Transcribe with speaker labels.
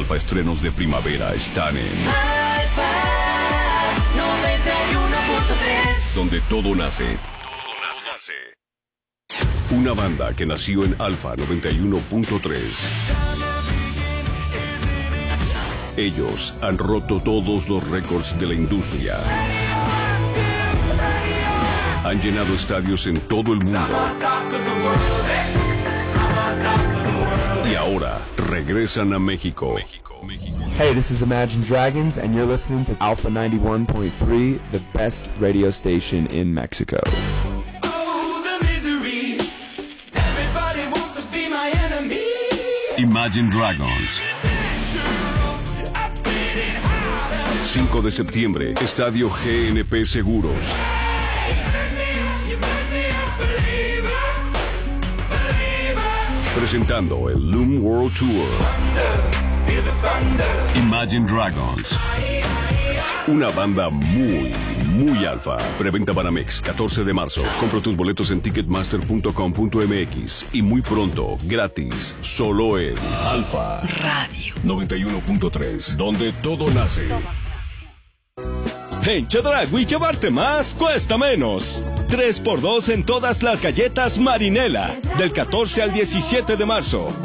Speaker 1: Alfa estrenos de primavera están en
Speaker 2: Alfa 91.3,
Speaker 1: donde todo nace. Una banda que nació en Alfa 91.3. Ellos han roto todos los récords de la industria. Han llenado estadios en todo el mundo. Y ahora regresan a México.
Speaker 3: Hey, this is Imagine Dragons, and you're listening to Alpha 91.3, the best radio station in Mexico.
Speaker 2: oh the misery, everybody wants to be my enemy.
Speaker 1: Imagine Dragons. 5 de septiembre, Estadio GNP Seguros. Presentando el Loom World Tour. Imagine Dragons. Una banda muy alfa. Preventa Banamex, 14 de marzo. Compra tus boletos en ticketmaster.com.mx. Y muy pronto, gratis, solo en Alfa Radio 91.3, donde todo nace.
Speaker 4: En Chedraui llevarte más cuesta menos. 3x2 en todas las galletas Marinela. Del 14 al 17 de marzo.